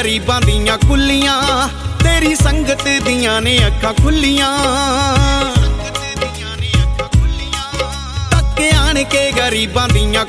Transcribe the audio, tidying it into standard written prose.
गरीबां दियां कुल्लियां, तेरी संगत दियां ने अखां खुल्लियां। तक आण के गरीबां दियां